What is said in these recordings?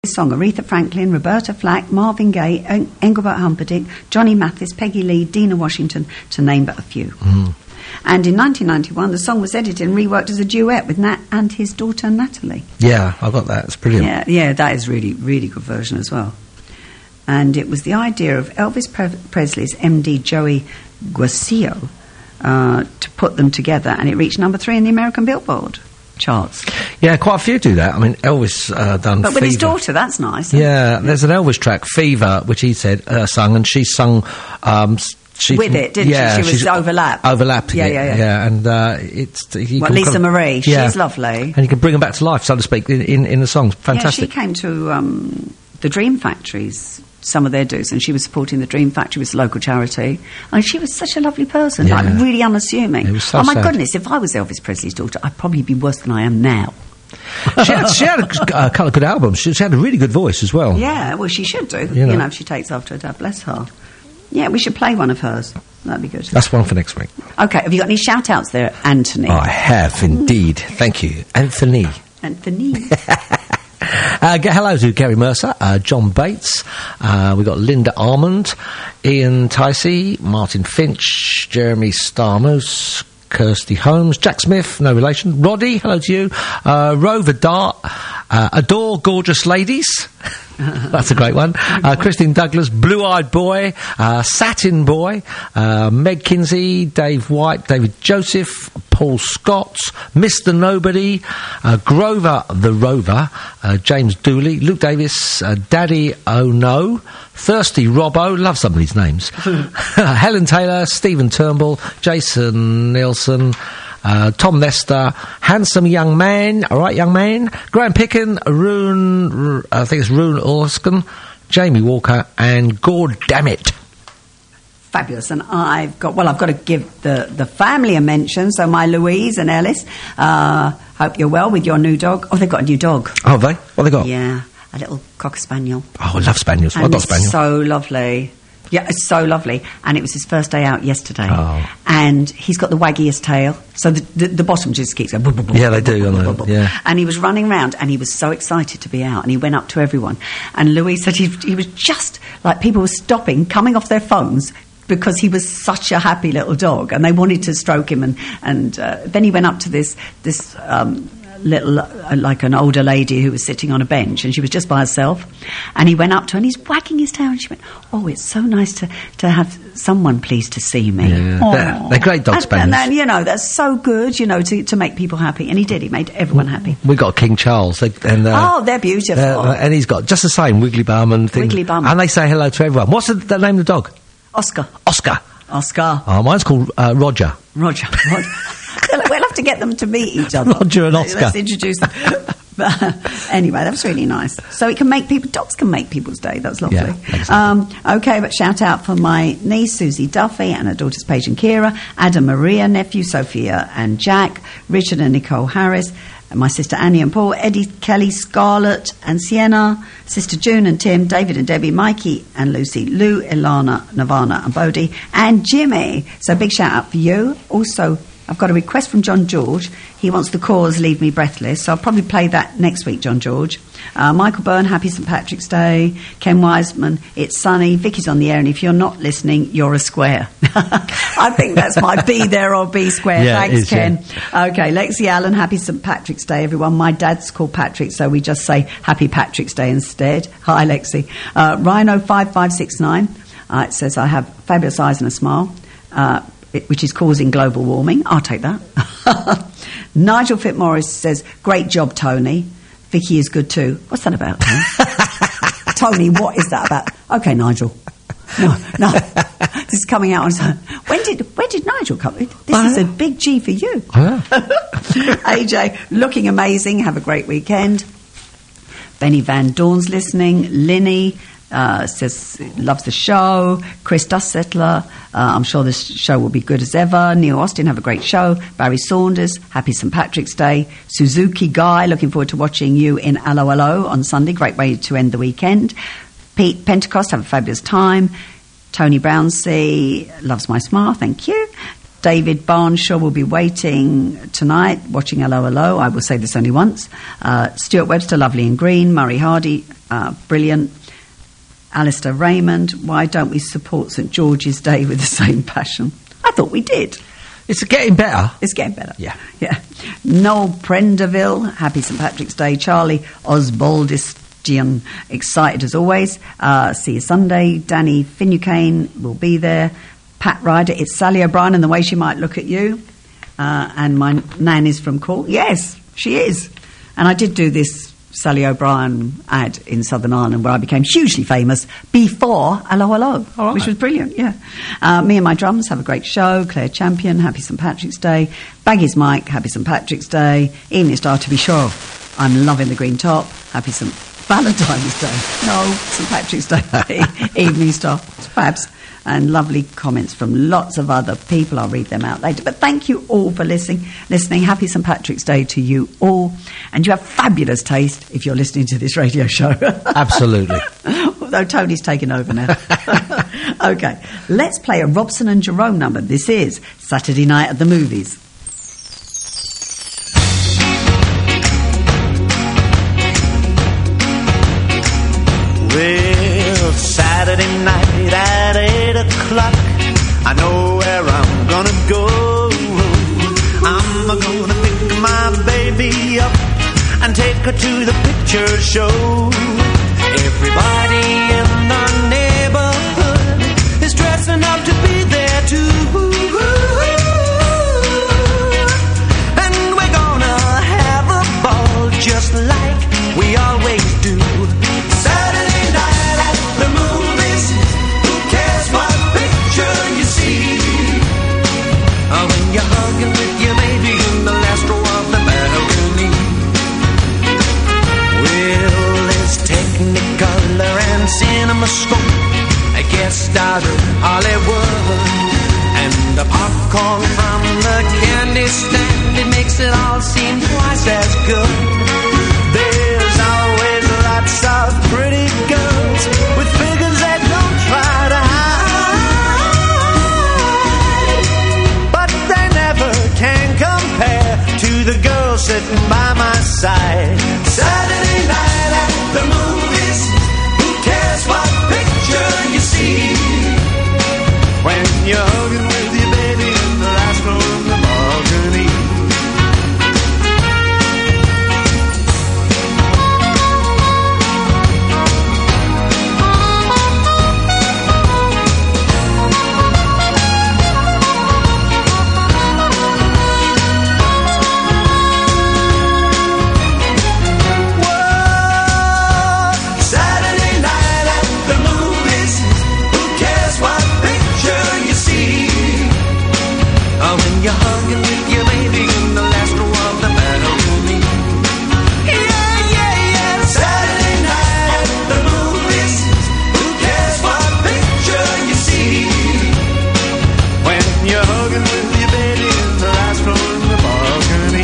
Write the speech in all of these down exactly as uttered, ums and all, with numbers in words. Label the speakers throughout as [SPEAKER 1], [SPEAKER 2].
[SPEAKER 1] This song, Aretha Franklin, Roberta Flack, Marvin Gaye, en- Engelbert Humperdinck, Johnny Mathis, Peggy Lee, Dina Washington, to name but a few. Mm. And in nineteen ninety-one, the song was edited and reworked as a duet with Nat and his daughter Natalie.
[SPEAKER 2] Yeah, I got that. It's brilliant.
[SPEAKER 1] Yeah, yeah, that is really, really good version as well. And it was the idea of Elvis Pre- Presley's M D Joey Guascio uh, to put them together, and it reached number three in the American Billboard charts.
[SPEAKER 2] Yeah, quite a few do that. I mean, Elvis uh, done
[SPEAKER 1] But with
[SPEAKER 2] Fever.
[SPEAKER 1] his daughter, that's nice.
[SPEAKER 2] Yeah, there's an Elvis track, Fever, which he said uh, sung, and she sung... Um, she,
[SPEAKER 1] with it, didn't
[SPEAKER 2] yeah,
[SPEAKER 1] she? She was overlapped.
[SPEAKER 2] Overlapped,
[SPEAKER 1] yeah,
[SPEAKER 2] it,
[SPEAKER 1] yeah, yeah,
[SPEAKER 2] yeah. And uh, it's... You
[SPEAKER 1] well,
[SPEAKER 2] can
[SPEAKER 1] Lisa
[SPEAKER 2] kind of,
[SPEAKER 1] Marie,
[SPEAKER 2] yeah.
[SPEAKER 1] she's lovely.
[SPEAKER 2] And you can bring them back to life, so to speak, in, in, in the songs. Fantastic.
[SPEAKER 1] Yeah, she came to um, the Dream Factories, some of their dues, and she was supporting the Dream Factory, was a local charity. And she was such a lovely person,
[SPEAKER 2] Yeah.
[SPEAKER 1] like really unassuming.
[SPEAKER 2] It was so
[SPEAKER 1] oh my
[SPEAKER 2] sad.
[SPEAKER 1] goodness, if I was Elvis Presley's daughter, I'd probably be worse than I am now.
[SPEAKER 2] she had, she had a, a couple of good albums. She, she had a really good voice as well.
[SPEAKER 1] Yeah, well, she should do.
[SPEAKER 2] You
[SPEAKER 1] You
[SPEAKER 2] know.
[SPEAKER 1] know, if she takes after her dad, bless her. Yeah, we should play one of hers. That'd be good.
[SPEAKER 2] That's one for next week.
[SPEAKER 1] Okay, have you got any shout-outs there, Anthony?
[SPEAKER 2] I have, indeed. Thank you. Anthony.
[SPEAKER 1] Anthony.
[SPEAKER 2] Uh, get hello to Gary Mercer, uh, John Bates, uh, we've got Linda Armand, Ian Ticey, Martin Finch, Jeremy Starmus, Kirsty Holmes, Jack Smith, no relation, Roddy, hello to you, uh, Rover Dart, uh, Adore Gorgeous Ladies, that's a great one, uh, Christine Douglas, Blue Eyed Boy, uh, Satin Boy, uh, Meg Kinsey, Dave White, David Joseph, Paul Scott, Mister Nobody, uh, Grover the Rover, uh, James Dooley, Luke Davis, uh, Daddy Oh No, Thirsty Robbo, love some of these names, Helen Taylor, Stephen Turnbull, Jason Nielsen, uh, Tom Lester, Handsome Young Man, alright young man, Graham Picken, Rune, R- I think it's Rune Orskin, Jamie Walker, and God Damn It.
[SPEAKER 1] Fabulous. And I've got, well, I've got to give the, the family a mention. So my Louise and Ellis, uh, hope you're well with your new dog. Oh, they've got a new dog.
[SPEAKER 2] Oh, have they? What have they got?
[SPEAKER 1] Yeah, a little Cocker Spaniel.
[SPEAKER 2] Oh, I love Spaniels.
[SPEAKER 1] And
[SPEAKER 2] I've got
[SPEAKER 1] it's
[SPEAKER 2] Spaniel.
[SPEAKER 1] so lovely. Yeah, it's so lovely. And it was his first day out yesterday.
[SPEAKER 2] Oh.
[SPEAKER 1] And he's got the waggiest tail. So the, the, the bottom just keeps going...
[SPEAKER 2] Yeah, they do, I know, yeah.
[SPEAKER 1] And he was running around and he was so excited to be out. And he went up to everyone. And Louise said he, he was just... Like, people were stopping, coming off their phones... because he was such a happy little dog, and they wanted to stroke him. And and uh, then he went up to this this um, little, uh, like an older lady who was sitting on a bench, and she was just by herself. And he went up to her, and he's wagging his tail, and she went, "Oh, it's so nice to, to have someone pleased to see me."
[SPEAKER 2] Yeah, they're, they're great dog
[SPEAKER 1] and,
[SPEAKER 2] spaniels.
[SPEAKER 1] and then, you know, that's so good, you know, to, to make people happy. And he did. He made everyone happy.
[SPEAKER 2] We got King Charles, they, and uh,
[SPEAKER 1] Oh, they're beautiful.
[SPEAKER 2] uh, and he's got just the same Wiggly Bum and things.
[SPEAKER 1] Wiggly Bum.
[SPEAKER 2] And they say hello to everyone. What's the, the name of the dog?
[SPEAKER 1] Oscar.
[SPEAKER 2] Oscar.
[SPEAKER 1] Oscar.
[SPEAKER 2] Oh, mine's called uh, Roger.
[SPEAKER 1] Roger. Roger. We'll have to get them to meet each other.
[SPEAKER 2] Roger and Oscar.
[SPEAKER 1] Let's introduce them. But, uh, anyway, that was really nice. So it can make people, dogs can make people's day. That's lovely.
[SPEAKER 2] Yeah, exactly.
[SPEAKER 1] um, okay, but shout out for my niece, Susie Duffy, and her daughters, Paige and Kira, Adam Maria, nephew, Sophia and Jack, Richard and Nicole Harris, and my sister Annie and Paul, Eddie, Kelly, Scarlett and Sienna, sister June and Tim, David and Debbie, Mikey and Lucy, Lou, Ilana, Nirvana and Bodie, and Jimmy. So big shout out for you. Also, I've got a request from John George. He wants the Cause, Leave Me Breathless. So I'll probably play that next week, John George. Uh, Michael Byrne, Happy Saint Patrick's Day. Ken Wiseman, It's Sunny. Vicky's on the air, and if you're not listening, you're a square. I think that's my be there or be square.
[SPEAKER 2] Yeah,
[SPEAKER 1] Thanks,
[SPEAKER 2] it is,
[SPEAKER 1] Ken.
[SPEAKER 2] yeah.
[SPEAKER 1] Okay, Lexi Allen, Happy Saint Patrick's Day, everyone. My dad's called Patrick, so we just say Happy Patrick's Day instead. Hi, Lexi. Uh, Rhino five five six nine. Uh, it says, I have fabulous eyes and a smile. Uh, It, which is causing global warming. I'll take that. Nigel Fitzmaurice says, great job, Tony. Vicky is good too. What's that about, Tony? Tony, what is that about? Okay, Nigel. No, no. This is coming out on... When did, when did Nigel come? This
[SPEAKER 2] Uh,
[SPEAKER 1] is a big G for you.
[SPEAKER 2] Uh,
[SPEAKER 1] A J, looking amazing. Have a great weekend. Benny Van Dorn's listening. Linny... Uh, says loves the show. Chris Dustsettler, uh, I'm sure this show will be good as ever. Neil Austin, have a great show. Barry Saunders, happy Saint Patrick's Day. Suzuki Guy, looking forward to watching you in Allo Allo on Sunday. Great way to end the weekend. Pete Pentecost, have a fabulous time. Tony Brownsea, loves my smile, thank you. David Barnshaw will be waiting tonight, watching Allo Allo. I will say this only once. Uh, Stuart Webster, lovely and green. Murray Hardy, uh, brilliant. Alistair Raymond, why don't we support St George's Day with the same passion? I thought we did.
[SPEAKER 2] It's getting better.
[SPEAKER 1] It's getting better.
[SPEAKER 2] Yeah.
[SPEAKER 1] Yeah. Noel Prenderville, happy St Patrick's Day. Charlie Osbaldistian, excited as always. Uh, see you Sunday. Danny Finucane will be there. Pat Ryder, it's Sally O'Brien and the way she might look at you. Uh, and my nan is from Cork. Yes, she is. And I did do this Sally O'Brien ad in Southern Ireland where I became hugely famous before Hello Hello,
[SPEAKER 2] right.
[SPEAKER 1] which was brilliant, yeah. Uh, me and my drums have a great show. Claire Champion, happy St Patrick's Day. Baggy's Mike, happy St Patrick's Day. Evening Star, to be sure, I'm loving the green top. Happy St Valentine's Day. No, St Patrick's Day. Evening Star, it's fabs. And lovely comments from lots of other people. I'll read them out later. But thank you all for listening. Listening. Happy St Patrick's Day to you all. And you have fabulous taste if you're listening to this radio show.
[SPEAKER 2] Absolutely.
[SPEAKER 1] Although Tony's taken over now. Okay, let's play a Robson and Jerome number. This is Saturday Night at the Movies.
[SPEAKER 3] Well, Saturday night at eight o'clock, I know where I'm gonna go. I'm gonna pick my baby up and take her to the picture show. Everybody in the neighborhood is dressing up to be there too. And we're gonna have a ball just like we always do. Saturday night at the movies, who cares what picture you see? Oh, when you're hugging with your baby in the last row of the balcony. Well, there's Technicolor and CinemaScope, a guest star of Hollywood, and the popcorn from the candy stand, it makes it all seem twice as good. There's always lots of pretty girls with figures that don't try to hide, but they never can compare to the girl sitting by my side. Saturday night at the movies, who cares what picture you see? When you're hugging with your baby in the last row of the balcony. You're hugging with your baby in the last row of the balcony. Yeah, yeah, yeah. Saturday night at the movies. Who cares what picture you see? When you're hugging with your baby in the last row of the balcony.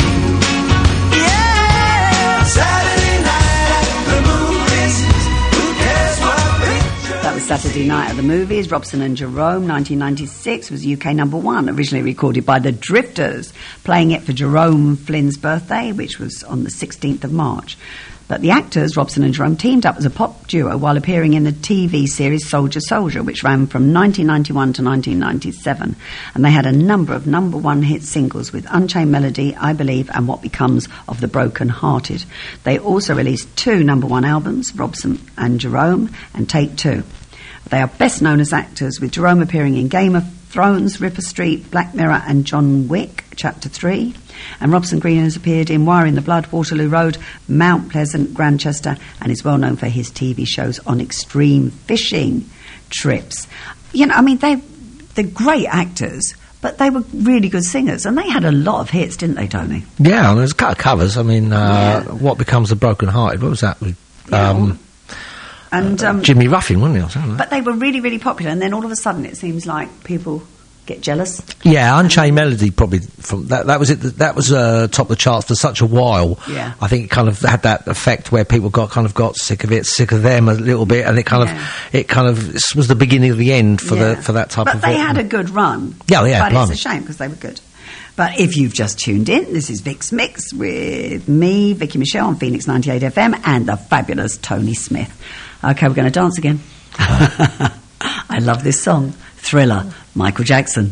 [SPEAKER 3] Yeah, Saturday night at the movies. Who cares what picture?
[SPEAKER 1] That was Saturday Night at the Movies. Robson and Jerome, nineteen ninety-six, was U K number one, originally recorded by the Drifters, playing it for Jerome Flynn's birthday, which was on the sixteenth of March. But the actors, Robson and Jerome, teamed up as a pop duo while appearing in the T V series Soldier Soldier, which ran from nineteen ninety-one to nineteen ninety-seven. And they had a number of number one hit singles with Unchained Melody, I Believe, and What Becomes of the Broken Hearted. They also released two number one albums, Robson and Jerome, and Take Two. They are best known as actors, with Jerome appearing in Game of Thrones, Ripper Street, Black Mirror and John Wick, Chapter three. And Robson Green has appeared in Wire in the Blood, Waterloo Road, Mount Pleasant, Grantchester, and is well known for his T V shows on extreme fishing trips. You know, I mean, they, they're great actors, but they were really good singers, and they had a lot of hits, didn't they, Tony?
[SPEAKER 2] Yeah, and there's a couple of covers. I mean, uh,
[SPEAKER 1] Yeah.
[SPEAKER 2] What Becomes of Broken Hearted? What was that?
[SPEAKER 1] Yeah,
[SPEAKER 2] Um,
[SPEAKER 1] And um,
[SPEAKER 2] Jimmy Ruffin, wasn't he? Or something like that?
[SPEAKER 1] but they were really, really popular, and then all of a sudden it seems like people get jealous.
[SPEAKER 2] Yeah, Unchained Melody probably from that. That was it. That was uh, top of the charts for such a while.
[SPEAKER 1] Yeah.
[SPEAKER 2] I think it kind of had that effect where people got kind of got sick of it, sick of them a little bit, and it kind
[SPEAKER 1] Yeah.
[SPEAKER 2] of it kind of this was the beginning of the end for
[SPEAKER 1] Yeah.
[SPEAKER 2] the for that type
[SPEAKER 1] but
[SPEAKER 2] of.
[SPEAKER 1] they
[SPEAKER 2] hit.
[SPEAKER 1] had a good run.
[SPEAKER 2] Yeah, yeah,
[SPEAKER 1] But
[SPEAKER 2] blimey.
[SPEAKER 1] it's a shame because they were good. But if you've just tuned in, this is Vic's Mix with me, Vicky Michelle, on Phoenix ninety-eight F M, and the fabulous Tony Smith. Okay, we're going to dance again. I love this song, Thriller, Michael Jackson.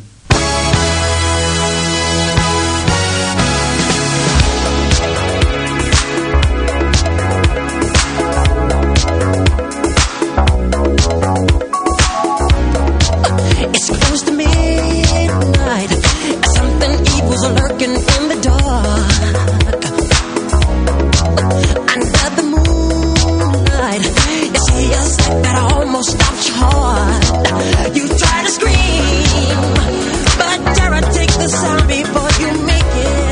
[SPEAKER 4] You try to scream, but dare I take the sound before you make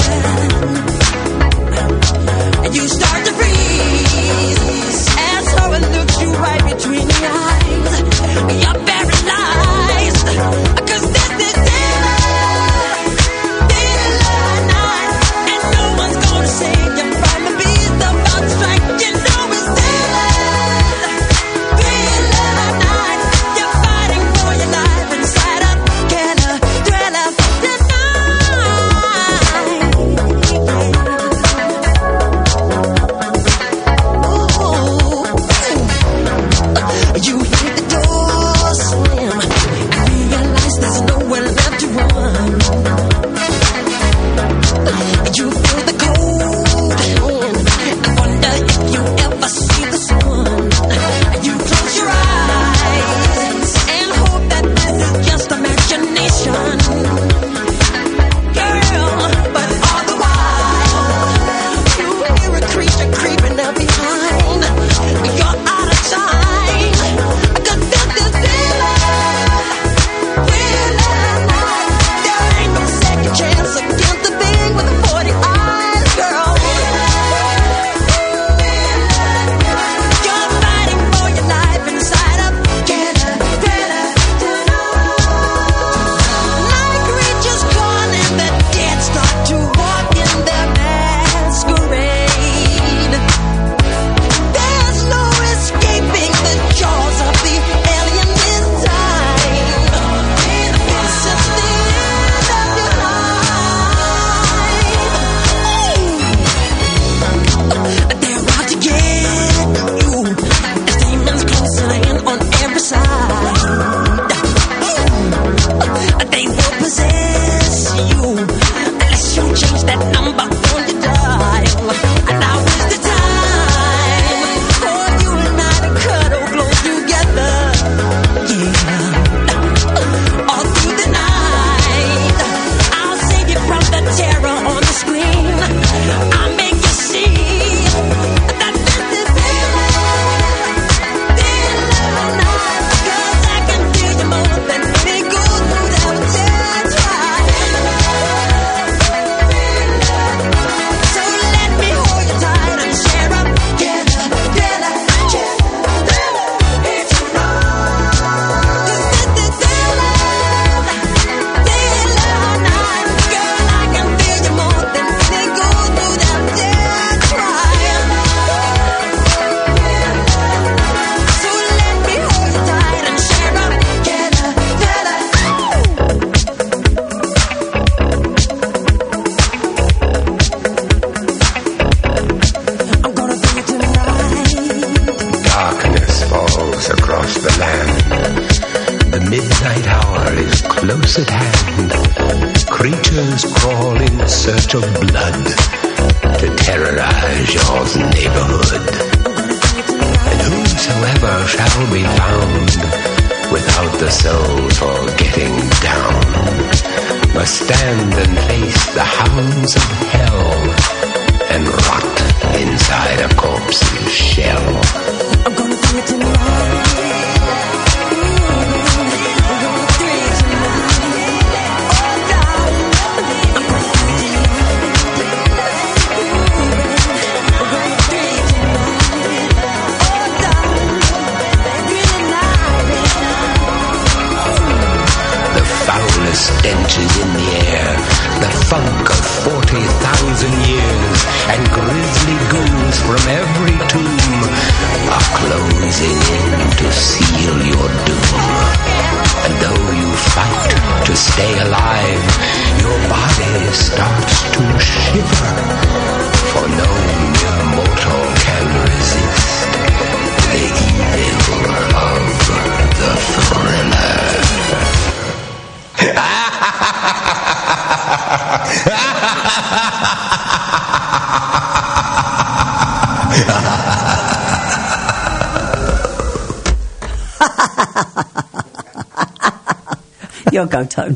[SPEAKER 4] it? And you start to freeze as horror looks you right between the eyes. You're paralyzed, 'cause this is Thriller, Thriller night, and no one's gonna save you from the beast about to strike. You know it's Thriller, Thriller night. You're fighting for your life inside a killer, Thriller tonight. Ooh. You hear the door slam and realize there's nowhere left to run. You feel the cold hand and wonder if you ever see the sun. You close your eyes and hope that this is just imagination, girl. But all the while you hear a creature creeping up behind. You're out of time, 'cause this is Thriller, Thriller night. There ain't no second chance against the thing with the forty eyes, girl. You're fighting for your life inside a killer, Thriller tonight. Night creatures calling, the dead start to walk in their masquerade. There's no escaping the jaws of the alien this time. This is the end of your life. They're out to get you as demons closing in on every side. They will possess you unless you change that number on your dial. And now is the time for you and I to cuddle close together. Yeah. All through the night, I'll save you from the terror on the screen. I'll make you see that this is Thriller, Thriller night. 'Cause I can feel you more than any good would ever try. So let me hold you tight and share up together, Thriller, Thriller, it's right. 'Cause this is Thriller, Thriller night. Girl, I can feel you more than any good would ever try. So let me hold you tight and share up together, Thriller. I'm gonna bring it tonight.
[SPEAKER 5] Darkness falls across the land. The midnight hour is close at hand. Creatures crawl in search of blood to terrorize your neighborhood. And whosoever shall be found without the soul for getting down must stand and face the hounds of hell and rot inside a corpse's shell.
[SPEAKER 4] I'm gonna bring it tonight. I'm gonna bring it tonight. Oh, darling, I'm gonna bring it tonight. I'm gonna bring it tonight. Oh, darling, bring it tonight.
[SPEAKER 5] The foulest stench is in the air, the funk of forty thousand years, and grisly ghouls from every tomb are closing in to seal your doom. And though you fight to stay alive, your body
[SPEAKER 1] Your go, Tone.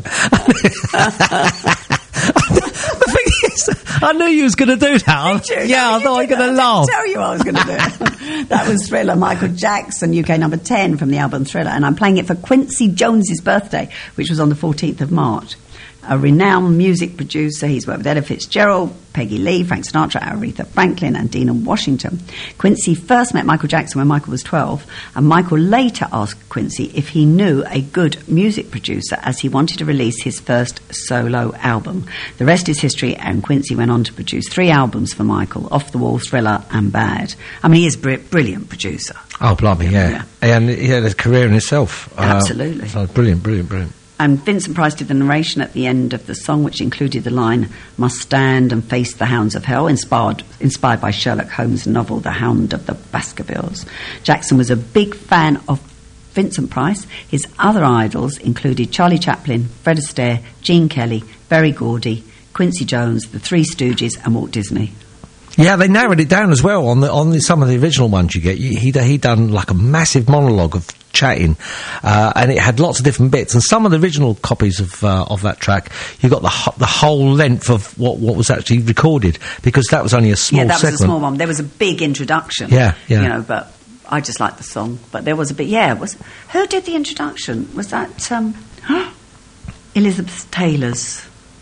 [SPEAKER 2] The thing is, I knew you was going to do that. I- yeah, I thought I was going to laugh.
[SPEAKER 1] I tell you I was going to do it. That was Thriller, Michael Jackson, U K number ten from the album Thriller, and I'm playing it for Quincy Jones's birthday, which was on the fourteenth of March. A renowned music producer, he's worked with Ella Fitzgerald, Peggy Lee, Frank Sinatra, Aretha Franklin, and Dina Washington. Quincy first met Michael Jackson when Michael was twelve, and Michael later asked Quincy if he knew a good music producer, as he wanted to release his first solo album. The rest is history, and Quincy went on to produce three albums for Michael: Off the Wall, Thriller, and Bad. I mean, he is a br- brilliant producer.
[SPEAKER 2] Oh, blimey, yeah.
[SPEAKER 1] Yeah.
[SPEAKER 2] And he had a career in himself.
[SPEAKER 1] Absolutely.
[SPEAKER 2] Uh, so brilliant, brilliant, brilliant.
[SPEAKER 1] And Vincent Price did the narration at the end of the song, which included the line, "Must stand and face the hounds of hell," inspired, inspired by Sherlock Holmes' novel, The Hound of the Baskervilles. Jackson was a big fan of Vincent Price. His other idols included Charlie Chaplin, Fred Astaire, Gene Kelly, Berry Gordy, Quincy Jones, the Three Stooges, and Walt Disney.
[SPEAKER 2] Yeah, they narrowed it down as well on the on the, some of the original ones you get. He he he done like a massive monologue of chatting, uh, and it had lots of different bits. And some of the original copies of uh, of that track, you got the ho- the whole length of what what was actually recorded, because that was only a small
[SPEAKER 1] Yeah, that
[SPEAKER 2] segment.
[SPEAKER 1] was a small one. There was a big introduction.
[SPEAKER 2] Yeah, yeah.
[SPEAKER 1] You know, but I just liked the song. But there was a bit. Yeah, it was who did the introduction? Was that um, Elizabeth Taylor's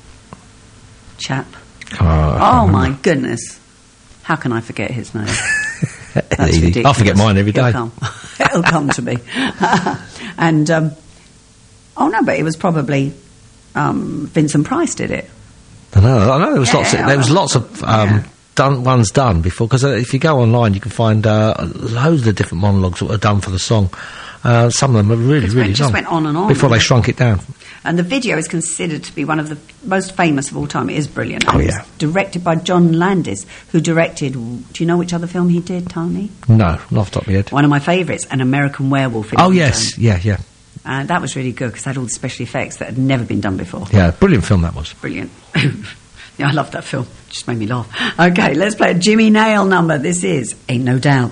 [SPEAKER 1] chap?
[SPEAKER 2] Oh, I
[SPEAKER 1] Oh
[SPEAKER 2] can't
[SPEAKER 1] my
[SPEAKER 2] remember.
[SPEAKER 1] goodness! How can I forget his name? That's
[SPEAKER 2] Easy.
[SPEAKER 1] ridiculous.
[SPEAKER 2] I forget mine every day.
[SPEAKER 1] It'll come, It'll come to me. And um, oh no, but it was probably um, Vincent Price did it.
[SPEAKER 2] I know. I know there was
[SPEAKER 1] Yeah,
[SPEAKER 2] lots. Of,
[SPEAKER 1] yeah,
[SPEAKER 2] there was
[SPEAKER 1] well,
[SPEAKER 2] lots of um,
[SPEAKER 1] yeah.
[SPEAKER 2] done ones done before. Because uh, if you go online, you can find uh, loads of different monologues that were done for the song. Uh, some of them are really,
[SPEAKER 1] It
[SPEAKER 2] really
[SPEAKER 1] just
[SPEAKER 2] long.
[SPEAKER 1] went on and on,
[SPEAKER 2] before they
[SPEAKER 1] and-
[SPEAKER 2] shrunk it down.
[SPEAKER 1] And the video is considered to be one of the most famous of all time. It is brilliant.
[SPEAKER 2] Oh,
[SPEAKER 1] And
[SPEAKER 2] yeah.
[SPEAKER 1] It's directed by John Landis, who directed. Do you know which other film he did, Tony?
[SPEAKER 2] No, not off the top of my head.
[SPEAKER 1] One of my favourites, An American Werewolf. in
[SPEAKER 2] Oh
[SPEAKER 1] London.
[SPEAKER 2] yes, yeah, yeah,
[SPEAKER 1] Uh, that was really good because it had all the special effects that had never been done before.
[SPEAKER 2] yeah. Brilliant film that was.
[SPEAKER 1] Brilliant. Yeah, I love that film. Just made me laugh. Okay, let's play a Jimmy Nail number. This is Ain't No Doubt.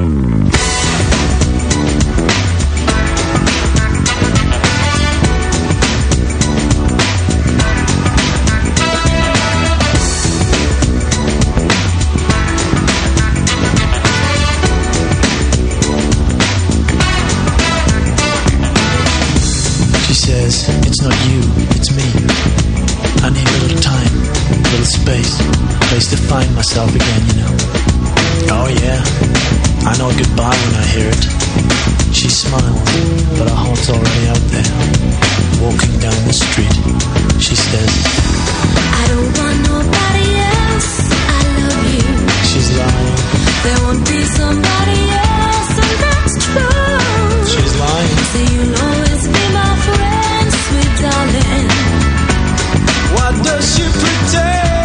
[SPEAKER 6] She says, it's not you, it's me. I need a little time, a little space, a place to find myself again, you know. Oh yeah, I know goodbye when I hear it. She smiles, but her heart's already out there. Walking down the street, she says,
[SPEAKER 4] I don't want nobody else. I love you.
[SPEAKER 6] she's lying,
[SPEAKER 4] There won't be somebody else, and that's true.
[SPEAKER 6] she's lying.
[SPEAKER 4] So you'll always be my friend, sweet darling.
[SPEAKER 6] Why does she pretend?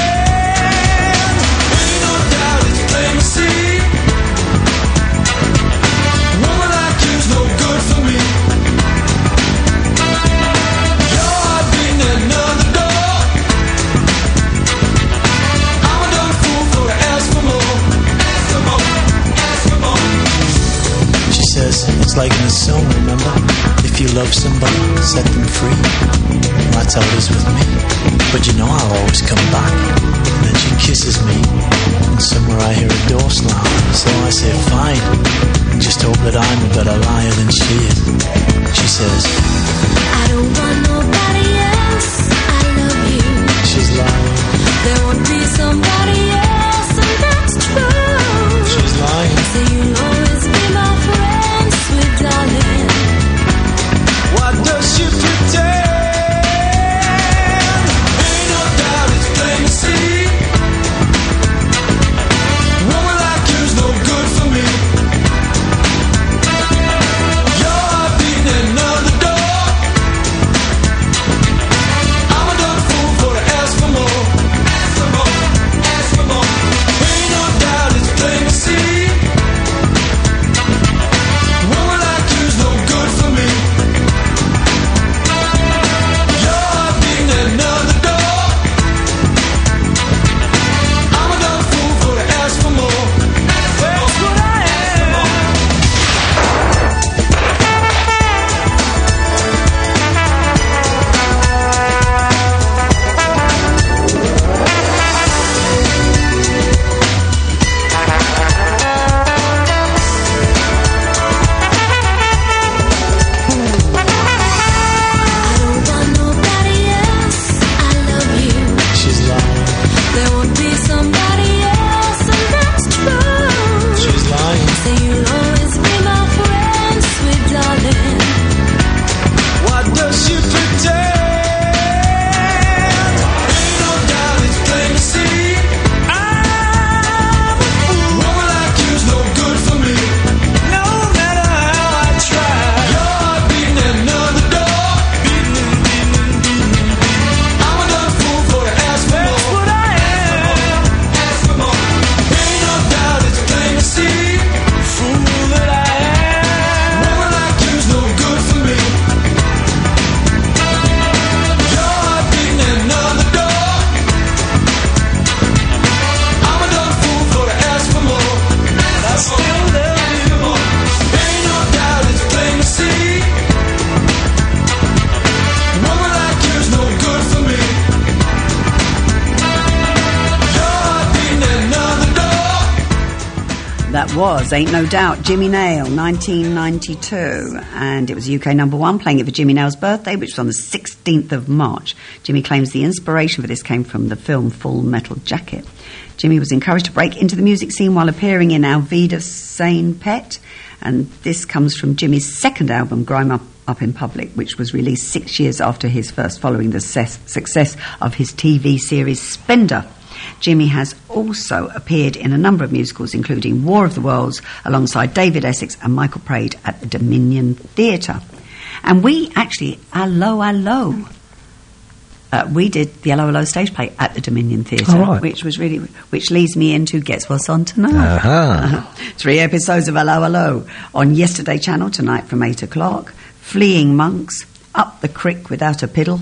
[SPEAKER 6] Ain't no doubt it's plain to see. Woman like you's no good for me. Your heart beating at another door. I'm a dumb fool for to ask for more. Ask for more. Ask for more. She says it's like in a song, remember? If you love somebody, set them free. That's how it is with me. But you know I'll always come back. And then she kisses me, and somewhere I hear a door slam. So I say fine, and just hope that I'm a better liar than she is. She says,
[SPEAKER 4] I don't want nobody else. I love you.
[SPEAKER 6] she's lying,
[SPEAKER 4] There won't be somebody else, and that's true.
[SPEAKER 6] she's lying.
[SPEAKER 4] So you'll always be my friend, sweet darling.
[SPEAKER 6] Why does she pretend? Ain't no doubt it's plain to see. Woman like you's no good for me. Your heart beating at another door. I'm a dumb fool for to ask for more. Ask for more.
[SPEAKER 1] was Ain't No Doubt, Jimmy Nail, nineteen ninety-two, and it was U K number one, playing it for Jimmy Nail's birthday, which was on the sixteenth of March. Jimmy claims the inspiration for this came from the film Full Metal Jacket. Jimmy was encouraged to break into the music scene while appearing in Alvida Sane Pet, and this comes from Jimmy's second album, Grime Up, Up in Public, which was released six years after his first, following the ses- success of his T V series Spender. Jimmy has also appeared in a number of musicals, including War of the Worlds, alongside David Essex and Michael Praed at the Dominion Theatre. And we actually, hello, hello, uh, we did the Hello, Hello stage play at the Dominion Theatre,
[SPEAKER 2] oh, right.
[SPEAKER 1] which was really, which leads me into Guess What's On Tonight.
[SPEAKER 2] Uh-huh.
[SPEAKER 1] Three episodes of Hello, Hello on Yesterday Channel tonight from eight o'clock. Fleeing Monks, Up the Crick Without a Piddle.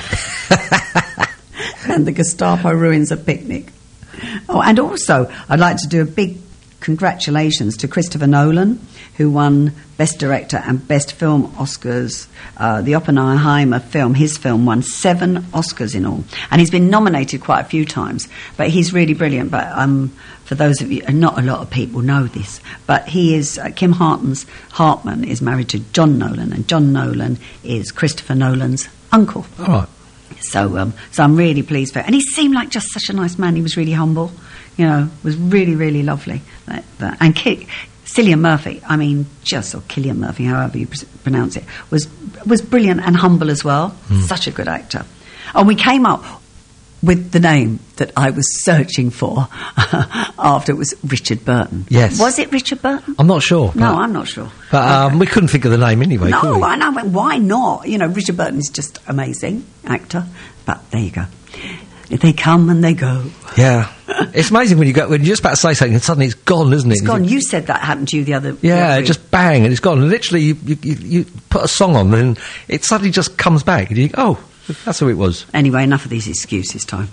[SPEAKER 1] And the Gestapo ruins a picnic. Oh, and also, I'd like to do a big congratulations to Christopher Nolan, who won Best Director and Best Film Oscars. Uh, the Oppenheimer film, his film, won seven Oscars in all. And he's been nominated quite a few times, but he's really brilliant. But um, for those of you, and not a lot of people know this, but he is, uh, Kim Hartman's, Hartman is married to John Nolan, and John Nolan is Christopher Nolan's uncle.
[SPEAKER 2] All right.
[SPEAKER 1] So, um, so I'm really pleased for it. And he seemed like just such a nice man. He was really humble, you know, was really, really lovely. That, that, and Ki- Cillian Murphy, I mean, just, or Killian Murphy, however you pr- pronounce it, was was brilliant and humble as well. Mm. Such a good actor. And we came up with the name that I was searching for after it was Richard Burton.
[SPEAKER 2] Yes.
[SPEAKER 1] Was it Richard Burton?
[SPEAKER 2] I'm not sure.
[SPEAKER 1] No, I'm not sure.
[SPEAKER 2] But um, okay. we couldn't think of the name anyway, could
[SPEAKER 1] No,
[SPEAKER 2] we?
[SPEAKER 1] I know. Why not? You know, Richard Burton is just amazing actor. But there you go. They come and they go.
[SPEAKER 2] Yeah. It's amazing when you go, when you're just about to say something and suddenly it's gone, isn't it?
[SPEAKER 1] It's gone. You said that happened to you the other
[SPEAKER 2] Yeah,
[SPEAKER 1] the other
[SPEAKER 2] it just bang and it's gone. And literally, you, you, you, you put a song on and it suddenly just comes back and you go, oh, that's who it was.
[SPEAKER 1] Anyway, enough of these excuses, Tom.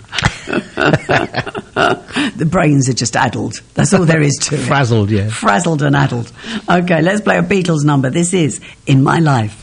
[SPEAKER 1] The brains are just addled. That's all there is to it.
[SPEAKER 2] Frazzled, yeah.
[SPEAKER 1] Frazzled and addled. Okay, let's play a Beatles number. This is In My Life.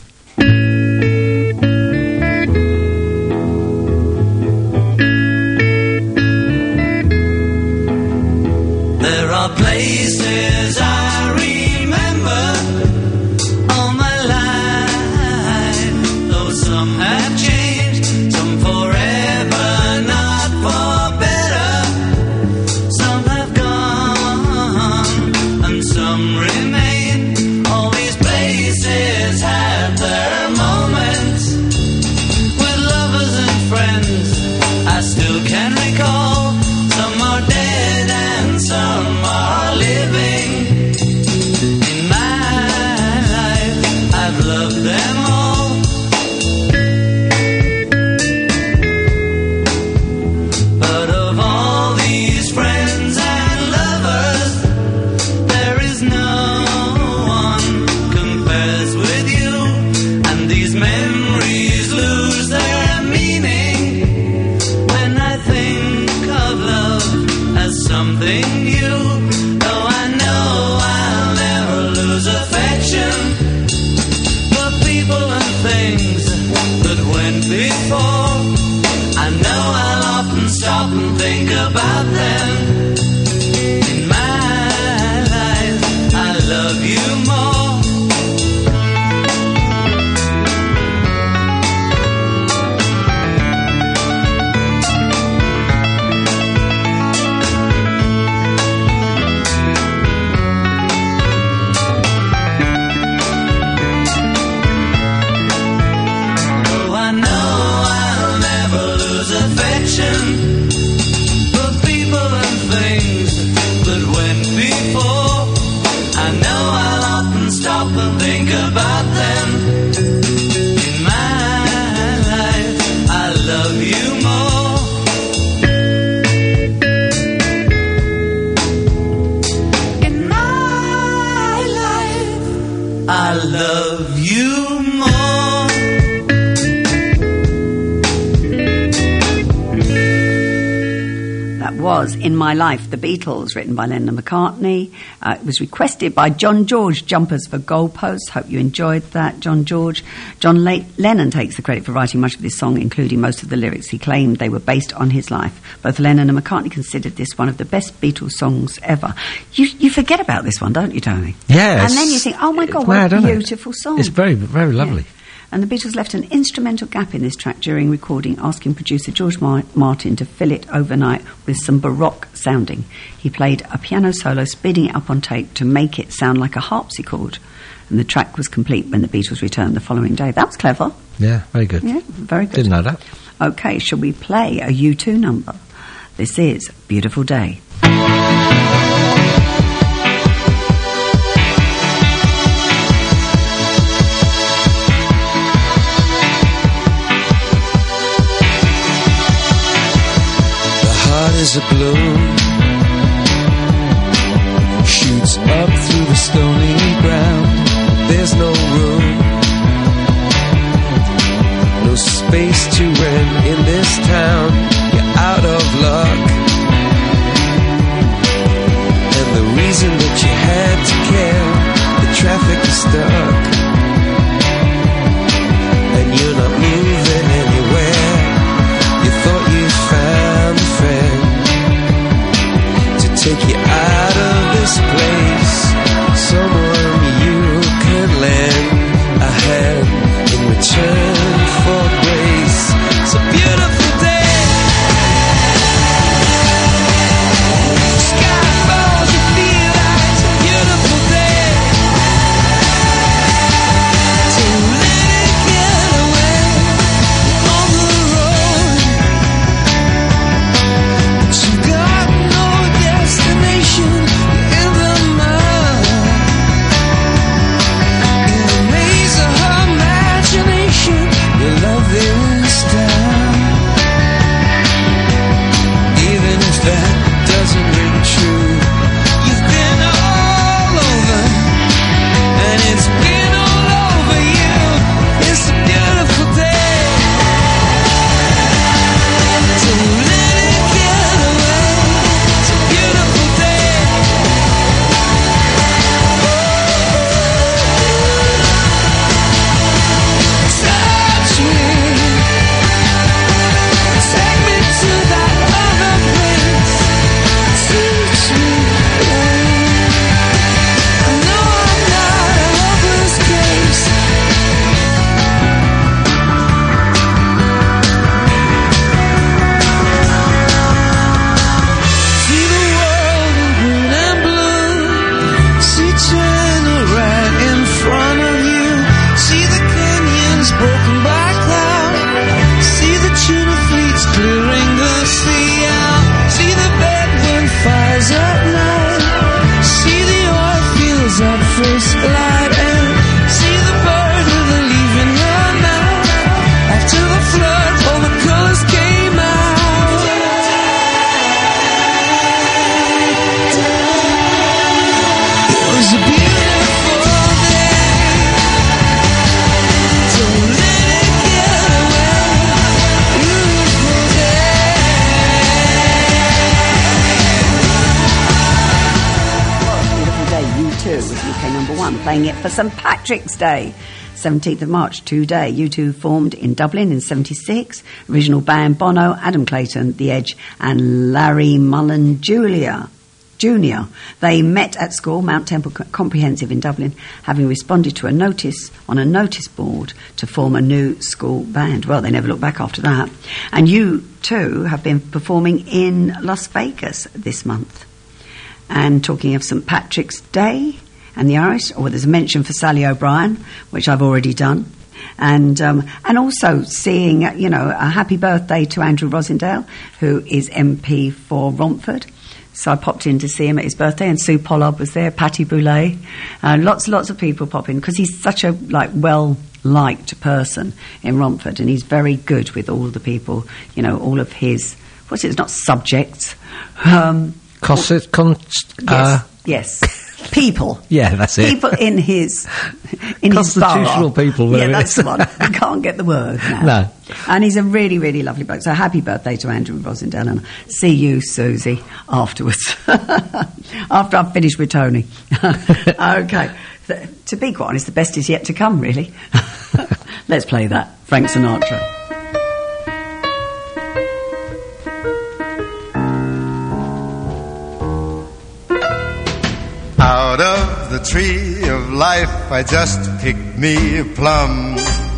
[SPEAKER 3] There are places I remember all my life, though some have changed, some forever, not for better. Some have gone and some remain. All these places have their moments with lovers and friends I still can recall. Some are dead and some are living. In my life, I've loved them all. But of all these friends and lovers, there is no one compares with you. And these memories lose their meaning when I think of love as something new. Though I know I'll never lose affection for people and things that went before. I know I'll often stop and think about them. In my life, I love you more. Oh, I know I'll never lose affection for people and things that went before. I know I'll often stop and think about them. In my life, I love you more. In my life, I love you more.
[SPEAKER 1] That was In My Life, The Beatles, written by Lennon and McCartney. Uh, it was requested by John George, Jumpers for Goalposts. Hope you enjoyed that, John George. John Le- Lennon takes the credit for writing much of this song, including most of the lyrics. He claimed they were based on his life. Both Lennon and McCartney considered this one of the best Beatles songs ever. You, you forget about this one, don't you, Tony?
[SPEAKER 2] Yes.
[SPEAKER 1] And then you think, oh my God,
[SPEAKER 2] mad,
[SPEAKER 1] what a
[SPEAKER 2] isn't
[SPEAKER 1] beautiful
[SPEAKER 2] it?
[SPEAKER 1] song.
[SPEAKER 2] It's very, very lovely.
[SPEAKER 1] Yeah. And the Beatles left an instrumental gap in this track during recording, asking producer George Mar- Martin to fill it overnight with some baroque sounding. He played a piano solo, speeding it up on tape to make it sound like a harpsichord. And the track was complete when the Beatles returned the following day. That was clever.
[SPEAKER 2] Yeah, very good.
[SPEAKER 1] Yeah, very good.
[SPEAKER 2] Didn't know that.
[SPEAKER 1] OK, shall we play a U two number? This is Beautiful Day.
[SPEAKER 3] Is a bloom shoots up through the stony ground. There's no room, no space to rent in this town. You're out of luck, and the reason that you had to care, the traffic is stuck, and you're not moving anywhere. You thought you found a friend take you out of this place, someone you can lend a hand in return for grace. It's a beautiful day. Sky falls, you feel like it's a beautiful day. So let it get away on the road. But you got destination in the mud, in the maze of her imagination. Your love is down, even if that doesn't ring true. You've been all over, and it's been all over you. It's a beautiful day, so let it get away. It's a beautiful day. Touch me, take me to that other place. Teach me, I know I'm not a hopeless case. See the world in green and blue. See China right in front of you. See the canyons broken by cloud. See the tuna fleets clearing the sea out. See the bedroom fires at night. See the oil fields at first light. And see the bird with a leaf in her mouth. After the flood, all the colors came out. It was a beautiful day. Don't let it get away. Beautiful day.
[SPEAKER 1] Beautiful Day, U two was U K number one, playing it for Saint Patrick's Day, seventeenth of March, two-day. U two formed in Dublin in seventy-six. Original band Bono, Adam Clayton, The Edge, and Larry Mullen Junior Junior They met at school, Mount Temple Co- Comprehensive in Dublin, having responded to a notice on a notice board to form a new school band. Well, they never looked back after that. And U two have been performing in Las Vegas this month. And talking of Saint Patrick's Day and the Irish, or there's a mention for Sally O'Brien, which I've already done. And um, and also seeing, uh, you know, a happy birthday to Andrew Rosindale, who is M P for Romford. So I popped in to see him at his birthday, and Sue Pollard was there, Patty Boulay, uh, lots lots of people pop in, because he's such a like well-liked person in Romford, and he's very good with all the people, you know, all of his, what's it, it's not subjects. Um,
[SPEAKER 2] Cosset, con,
[SPEAKER 1] yes,
[SPEAKER 2] uh,
[SPEAKER 1] yes. people.
[SPEAKER 2] Yeah, that's it.
[SPEAKER 1] People in his in his
[SPEAKER 2] Constitutional
[SPEAKER 1] borough.
[SPEAKER 2] people,
[SPEAKER 1] Yeah,
[SPEAKER 2] whatever it
[SPEAKER 1] that's
[SPEAKER 2] is.
[SPEAKER 1] the one. I can't get the word now.
[SPEAKER 2] No.
[SPEAKER 1] And he's a really, really lovely bloke. So happy birthday to Andrew Rosendale, and see you, Susie, afterwards. After I've finished with Tony. Okay. Th- to be quite honest, the best is yet to come, really. Let's play that. Frank Sinatra.
[SPEAKER 7] Out of the tree of life I just picked me a plum.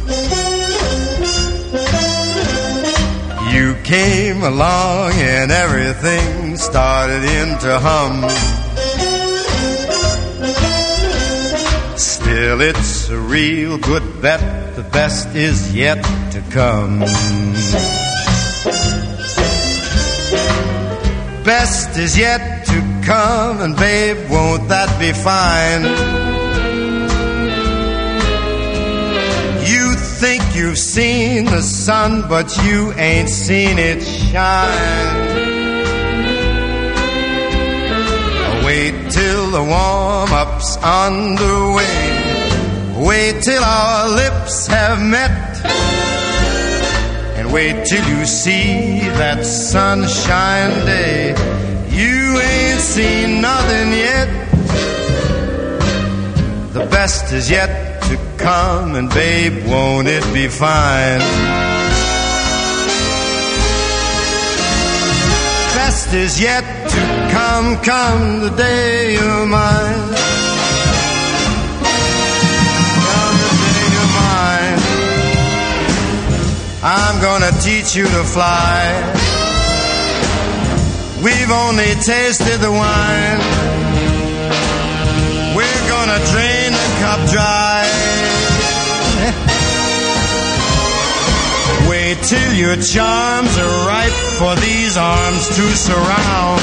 [SPEAKER 7] You came along and everything started in to hum. Still it's a real good bet, the best is yet to come. Best is yet to come, and babe, won't that be fine? You think you've seen the sun, but you ain't seen it shine. Wait till the warm-up's underway. Wait till our lips have met. And wait till you see that sunshine day. You ain't seen nothing yet. The best is yet to come, and babe, won't it be fine? Best is yet to come, come the day you're mine. Come the day you're mine. I'm gonna teach you to fly. We've only tasted the wine. We're gonna drain the cup dry. Wait till your charms are ripe for these arms to surround.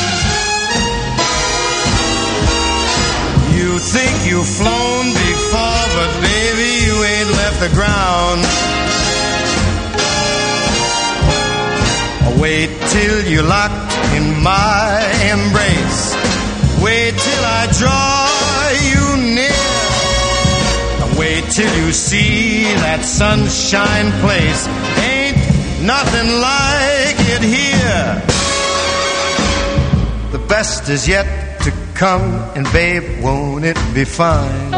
[SPEAKER 7] You think you've flown before, but baby, you ain't left the ground. Wait till you're locked in my embrace. Wait till I draw you near. Wait till you see that sunshine place. Ain't nothing like it here. The best is yet to come, and babe, won't it be fine?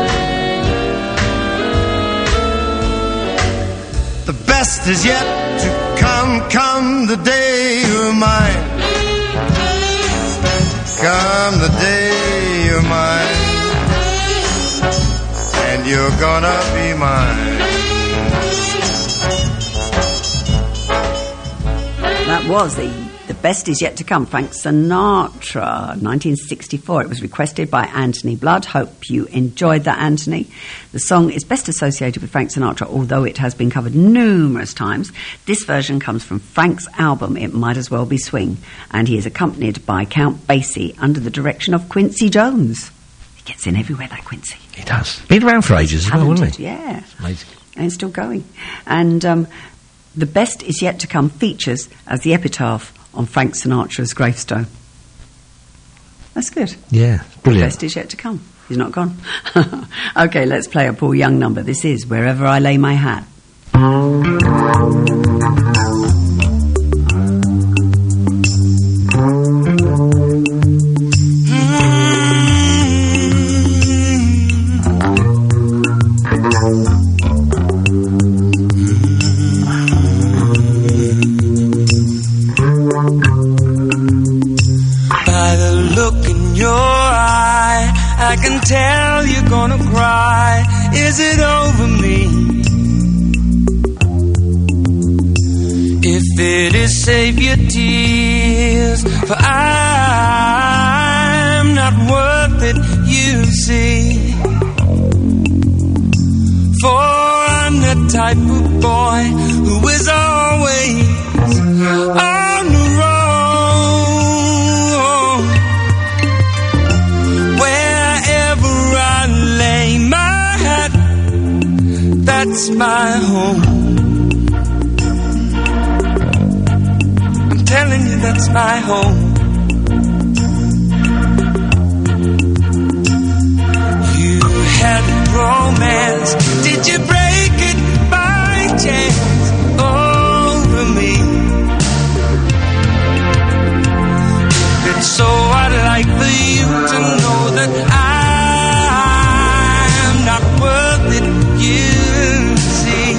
[SPEAKER 7] The best is yet to come, come the day you're mine. Come the day you're mine. And you're gonna be mine.
[SPEAKER 1] That was the The Best Is Yet to Come, Frank Sinatra, nineteen sixty-four. It was requested by Anthony Blood. Hope you enjoyed that, Anthony. The song is best associated with Frank Sinatra, although it has been covered numerous times. This version comes from Frank's album, It Might As Well Be Swing, and he is accompanied by Count Basie under the direction of Quincy Jones. He gets in everywhere, that Quincy.
[SPEAKER 2] He does. Been around for ages as well, hasn't he?
[SPEAKER 1] Yeah.
[SPEAKER 2] Amazing.
[SPEAKER 1] And it's still going. And um, The Best Is Yet to Come features as the epitaph on Frank Sinatra's gravestone. That's good.
[SPEAKER 2] Yeah,
[SPEAKER 1] The
[SPEAKER 2] brilliant.
[SPEAKER 1] best is yet to come. He's not gone. Okay, let's play a Paul Young number. This is Wherever I Lay My Hat.
[SPEAKER 4] I can tell you're gonna cry. Is it over me? If it is, save your tears, for I'm not worth it, you see. For I'm the type of boy who is always on the road. That's my home. I'm telling you, that's my home.
[SPEAKER 3] had romance? Did you break it by chance over me? And so I'd like for you to know that I'm not worth it, you see.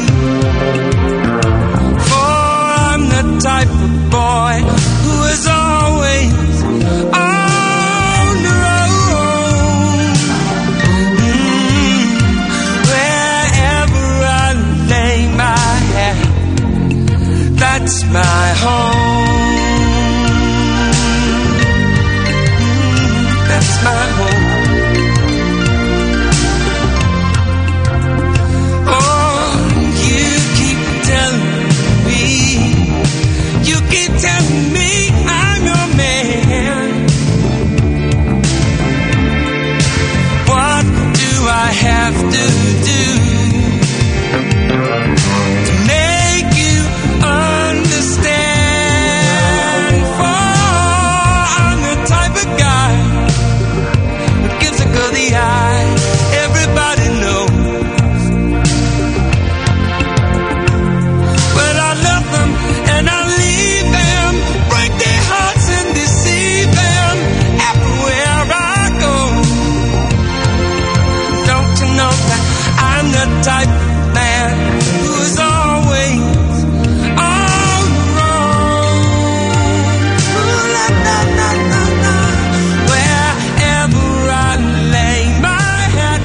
[SPEAKER 3] For I'm the type of boy who is always on the road. Mm, wherever I lay my head, that's my home. That's my home. Oh, you keep telling me, you keep telling me I'm your man. What do I have to do to make you understand? For I'm the type of guy who gives a girl the eye. Everybody knows. But I love them and I leave them, break their hearts and deceive them everywhere I go. Don't you know that I'm the type of man who is always on the road? Ooh, la, la, la, la, la. Wherever I lay my head,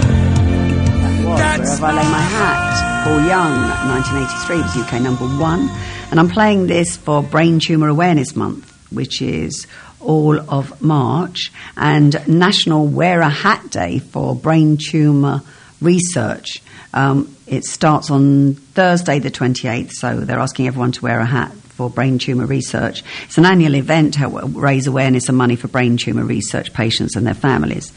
[SPEAKER 3] that's
[SPEAKER 1] Wherever I Lay My Hat. Paul Young, nineteen eighty-three, was U K number one. And I'm playing this for Brain Tumour Awareness Month, which is all of March, and National Wear a Hat Day for Brain Tumour Research. Um, it starts on Thursday the twenty-eighth, so they're asking everyone to wear a hat for brain tumour research. It's an annual event to help raise awareness and money for brain tumour research patients and their families.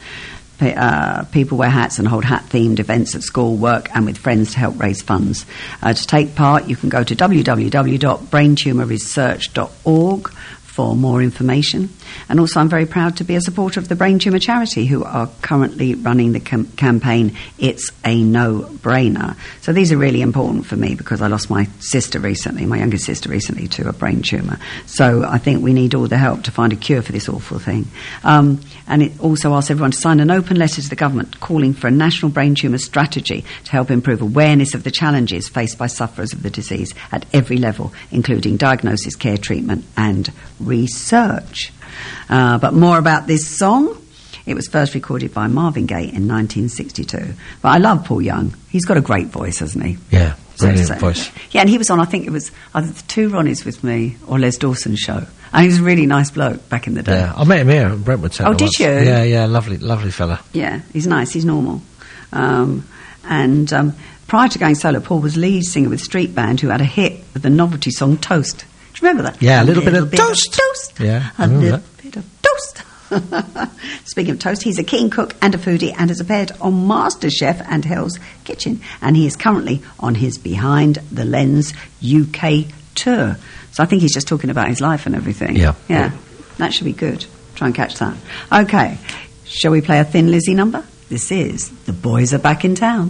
[SPEAKER 1] Uh, people wear hats and hold hat-themed events at school, work and with friends to help raise funds. Uh, to take part, you can go to w w w dot brain tumour research dot org for more information. And also I'm very proud to be a supporter of the Brain Tumour Charity, who are currently running the cam- campaign It's a No-Brainer. So these are really important for me because I lost my sister recently, my youngest sister recently, to a brain tumour. So I think we need all the help to find a cure for this awful thing. Um, and it also asks everyone to sign an open letter to the government calling for a national brain tumour strategy to help improve awareness of the challenges faced by sufferers of the disease at every level, including diagnosis, care, treatment and research. Uh, but more about this song. It was first recorded by Marvin Gaye in nineteen sixty-two. But I love Paul Young. He's got a great voice, hasn't he?
[SPEAKER 2] Yeah, brilliant
[SPEAKER 1] so, so,
[SPEAKER 2] voice.
[SPEAKER 1] Yeah, and he was on, I think it was either the Two Ronnies with Me or Les Dawson's show. And he was a really nice bloke back in the day.
[SPEAKER 2] Yeah, I met him here at Brentwood Centre.
[SPEAKER 1] Oh, did
[SPEAKER 2] once.
[SPEAKER 1] you?
[SPEAKER 2] Yeah, yeah, lovely, lovely fella.
[SPEAKER 1] Yeah, he's nice. He's normal. Um, and um, prior to going solo, Paul was lead singer with Street Band, who had a hit with the novelty song Toast. Do you remember that?
[SPEAKER 2] Yeah, a little, a little bit, bit of toast.
[SPEAKER 1] Of toast.
[SPEAKER 2] Yeah,
[SPEAKER 1] a
[SPEAKER 2] I
[SPEAKER 1] little
[SPEAKER 2] that.
[SPEAKER 1] bit of toast. Speaking of toast, he's a keen cook and a foodie and has appeared on MasterChef and Hell's Kitchen. And he is currently on his Behind the Lens U K tour. So I think he's just talking about his life and everything.
[SPEAKER 2] Yeah.
[SPEAKER 1] Yeah. That should be good. Try and catch that. Okay. Shall we play a Thin Lizzy number? This is The Boys Are Back in Town.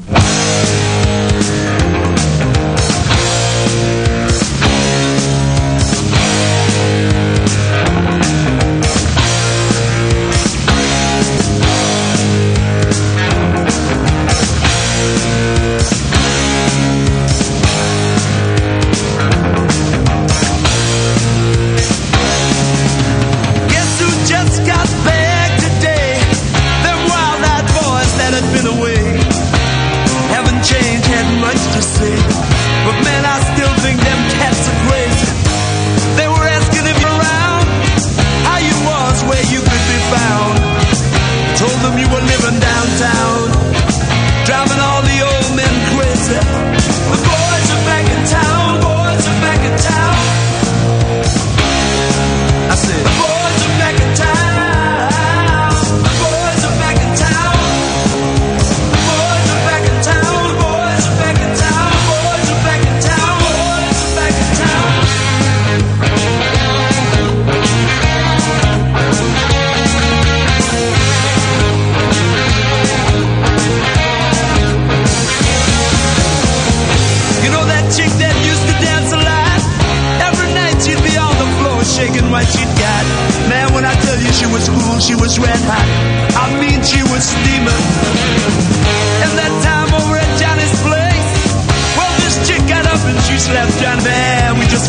[SPEAKER 3] Boys are back in town.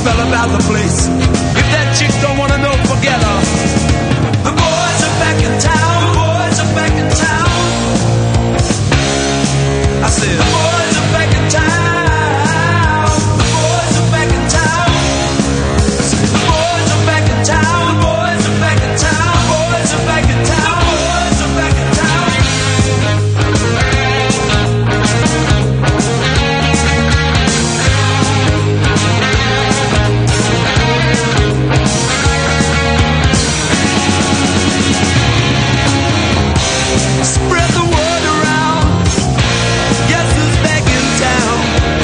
[SPEAKER 3] spell about the place. If that chick don't wanna know, forget her. The boys are back in town. The boys are back in town. I said, the boys are back in town. The boys are back in town. I said, the boys are back in town. The boys are back in town. The boys are back in town. The boys are back in town. Spread the word around. Guess who's back in town?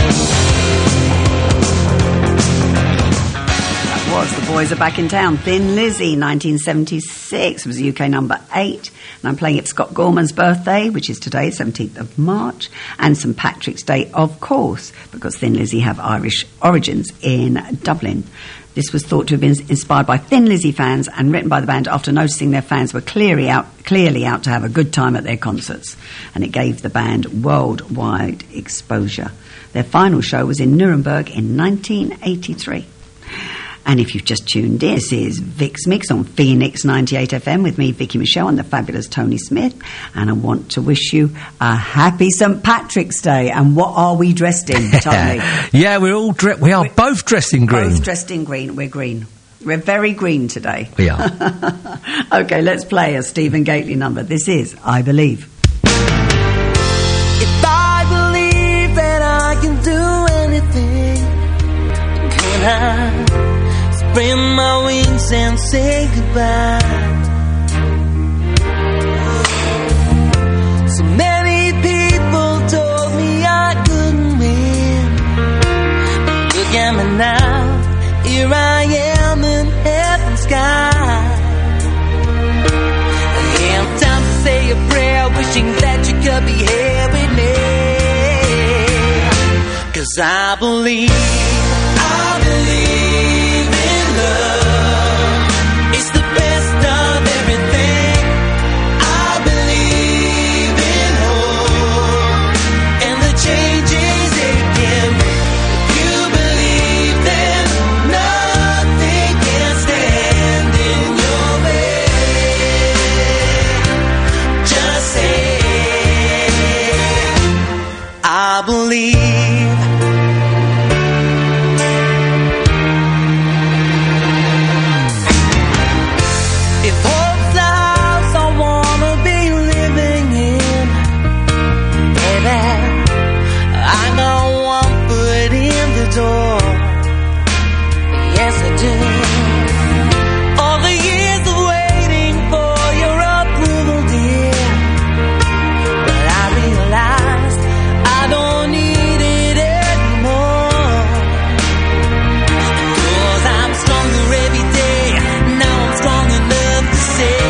[SPEAKER 1] That was The Boys Are Back in Town. Thin Lizzy, nineteen seventy-six, was U K number eight. And I'm playing it Scott Gorman's birthday, which is today, seventeenth of March, and Saint Patrick's Day, of course, because Thin Lizzy have Irish origins in Dublin. This was thought to have been inspired by Thin Lizzy fans and written by the band after noticing their fans were clearly out, clearly out to have a good time at their concerts. And it gave the band worldwide exposure. Their final show was in Nuremberg in nineteen eighty-three. And if you've just tuned in, this is Vic's Mix on Phoenix ninety-eight F M with me, Vicky Michelle, and the fabulous Tony Smith. And I want to wish you a happy Saint Patrick's Day. And what are we dressed in, Tony?
[SPEAKER 2] Yeah, we're all dre- we are
[SPEAKER 1] We're
[SPEAKER 2] both dressed in green.
[SPEAKER 1] Both dressed in green. We're green. We're very green today.
[SPEAKER 2] We are.
[SPEAKER 1] Okay, let's play a Stephen Gately number. This is I Believe.
[SPEAKER 4] If I believe that I can do anything, can I spread my wings and say goodbye? So many people told me I couldn't win. Look at me now, here I am in heaven's sky. And time to say a prayer, wishing that you could be here with me. 'Cause I believe, I believe in love. It's the best of everything. I believe in hope and the changes it can bring. If you believe, then nothing can stand in your way. Just say, I believe. If hope's the house I wanna be living in, baby, I got one foot in the door. Yes, I do. All the years of waiting for your approval, dear, but I realized I don't need it anymore. 'Cause I'm stronger every day. Now I'm strong enough to say,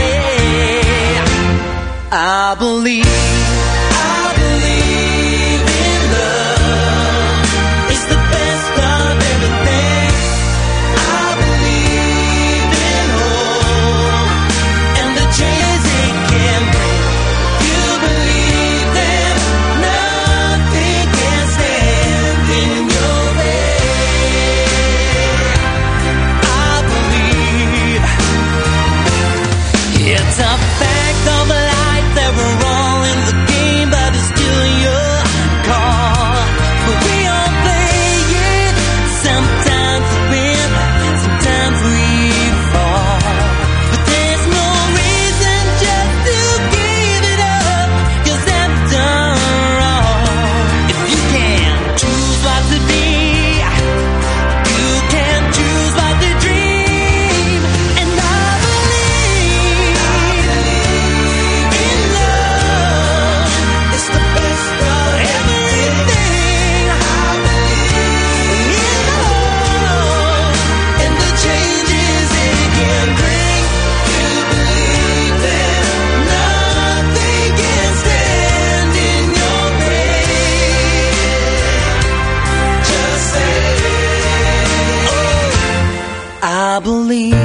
[SPEAKER 4] I believe, I believe in love. It's the best of everything. I believe in hope and the changes it can bring. You believe, then nothing can stand in your way. I believe. It's a fact of life that we're all in the game, but it's still your call. But we all play it. Sometimes we win, sometimes we fall. But there's no reason just to give it up, 'cause I've done wrong. If you can't choose what to be, you can choose what to dream. And I believe in love. It's the best of everything. I believe in love and the changes it can bring. You believe that nothing can stand in your way. Just say, oh, I believe.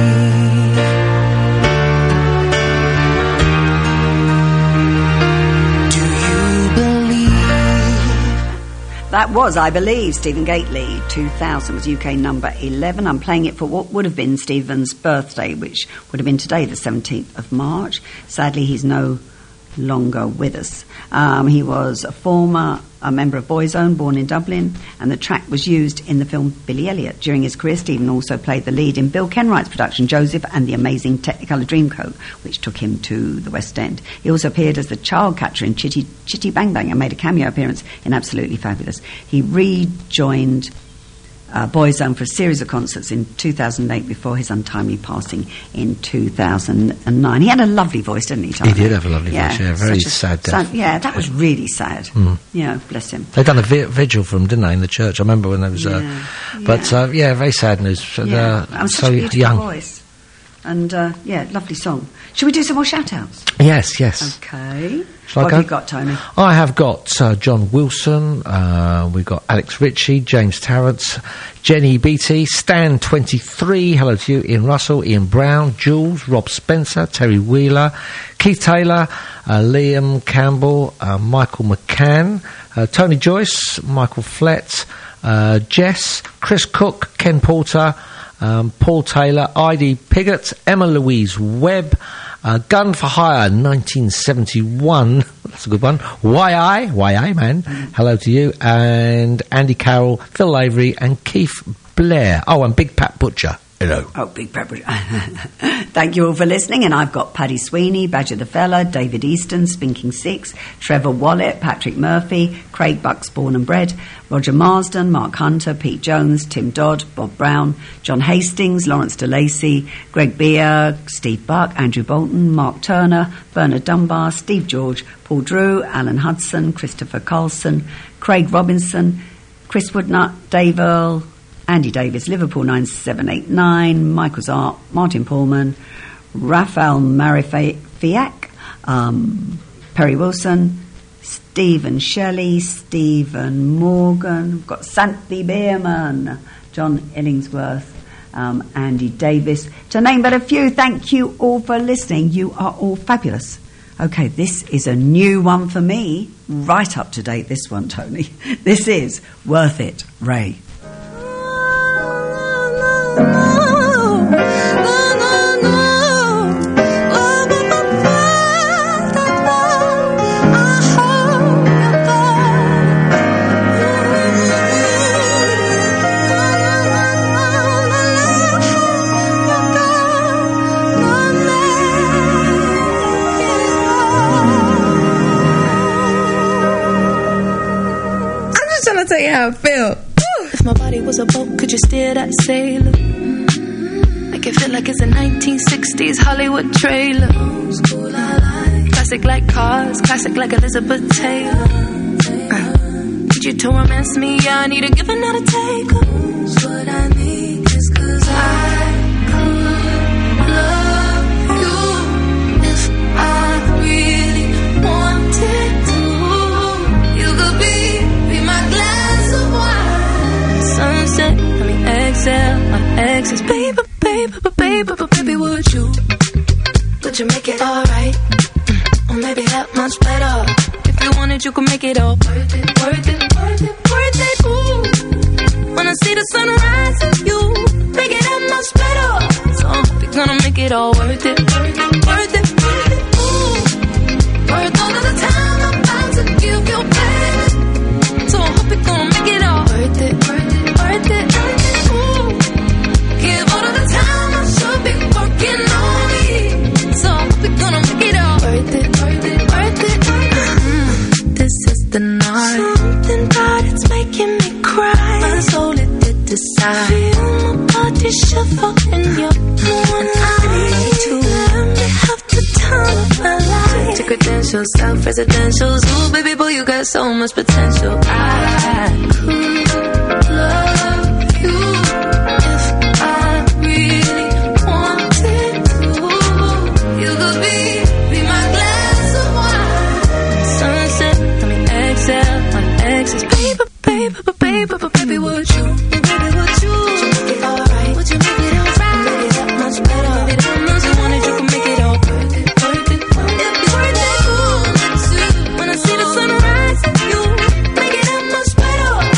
[SPEAKER 4] Do you believe?
[SPEAKER 1] That was, I believe, Stephen Gately, two thousand, was U K number eleven. I'm playing it for what would have been Stephen's birthday, which would have been today, the seventeenth of March. Sadly, he's no longer with us. Um, he was a former a member of Boyzone, born in Dublin, and the track was used in the film Billy Elliot. During his career, Stephen also played the lead in Bill Kenwright's production Joseph and the Amazing Technicolor Dreamcoat, which took him to the West End. He also appeared as the child catcher in Chitty, Chitty Bang Bang and made a cameo appearance in Absolutely Fabulous. He rejoined Uh, Boyzone for a series of concerts in two thousand eight before his untimely passing in two thousand nine. He had a lovely voice, didn't he, Tony?
[SPEAKER 2] He did have a lovely
[SPEAKER 1] yeah,
[SPEAKER 2] voice, yeah. Very
[SPEAKER 1] a,
[SPEAKER 2] sad death.
[SPEAKER 1] sad, yeah, that was really sad.
[SPEAKER 2] Mm.
[SPEAKER 1] Yeah, bless him.
[SPEAKER 2] They'd done a vi- vigil for him, didn't they, in the church? I remember when there was... Uh,
[SPEAKER 1] Yeah,
[SPEAKER 2] but,
[SPEAKER 1] yeah.
[SPEAKER 2] Uh, yeah, very sad news.
[SPEAKER 1] Yeah,
[SPEAKER 2] Uh,
[SPEAKER 1] was
[SPEAKER 2] so
[SPEAKER 1] such a beautiful
[SPEAKER 2] young.
[SPEAKER 1] voice. And, uh, yeah, lovely song. Should we do some more shout-outs?
[SPEAKER 2] Yes, yes.
[SPEAKER 1] Okay.
[SPEAKER 2] Shall I
[SPEAKER 1] what
[SPEAKER 2] go?
[SPEAKER 1] have you got, Tony?
[SPEAKER 2] I have got uh, John Wilson, uh, we've got Alex Ritchie, James Tarrant, Jenny Beattie, Stan twenty-three, hello to you, Ian Russell, Ian Brown, Jules, Rob Spencer, Terry Wheeler, Keith Taylor, uh, Liam Campbell, uh, Michael McCann, uh, Tony Joyce, Michael Flett, uh, Jess, Chris Cook, Ken Porter, um, Paul Taylor, Idie Piggott, Emma Louise Webb, Uh, Gun for Hire, nineteen seventy-one. That's a good one. Y I, Y I, man. Hello to you. And Andy Carroll, Phil Lavery, and Keith Blair. Oh, and Big Pat Butcher. Hello.
[SPEAKER 1] Oh, Big Pepper. Thank you all for listening. And I've got Paddy Sweeney, Badger the Fella, David Easton, Spinking Six, Trevor Wallet, Patrick Murphy, Craig Bucks, Born and Bred, Roger Marsden, Mark Hunter, Pete Jones, Tim Dodd, Bob Brown, John Hastings, Lawrence DeLacy, Greg Beer, Steve Buck, Andrew Bolton, Mark Turner, Bernard Dunbar, Steve George, Paul Drew, Alan Hudson, Christopher Carlson, Craig Robinson, Chris Woodnut, Dave Earl, Andy Davis, Liverpool nine seven eight nine, Michael's Art, Martin Pullman, Raphael Marifiak, um, Perry Wilson, Stephen Shelley, Stephen Morgan, we've got Santi Beerman, John Illingsworth, um, Andy Davis, to name but a few. Thank you all for listening. You are all fabulous. Okay, this is a new one for me. Right up to date, this one, Tony. This is Worth It, Ray.
[SPEAKER 8] Tell you how I feel. Woo! If my body was a boat, could you steer that sailor? Make it feel like it's a nineteen sixties Hollywood trailer. Classic like cars, classic like Elizabeth Taylor. Uh, need you to romance me, yeah, I need a give and not a take. What I need is 'cause I could love you if I really wanted to. You could be, be my glass of wine. Sunset, let me exhale my exes. Baby, baby, baby, baby, baby, would you? Would you make it alright? Mm, or maybe that much better. If you wanted, you could make it all worth it, worth it, worth it, worth it. Ooh, when I see the sunrise with you, make it that much better. So I hope you're gonna make it all worth it, worth it, worth it, worth it. Ooh, worth all of the time I'm about to give you, baby. So I hope you're gonna make it all worth it, worth it, worth it, worth it. Ooh, give all of the time I should be working on me. So I hope you're gonna make it all worth it, worth it, worth it, worth it. Mm, this is the night. Something about it's making me cry. My soul it did decide. Feel my body shiver in your one eye. To let me have the time of my life. To credentials, self-residentials. Ooh, baby boy, you got so much potential. I could love you if I really wanted to. You could be, be my glass of wine. Sunset, let me exhale my exes. Baby, baby, baby, baby, baby, would you? Baby, would you? Would you make it alright? Would you make it alright? Make it that much better. Maybe that much you wanted, you can make it all worth it, worth it, worth it, worth it. Ooh, when I see the sunrise, you make it that much better.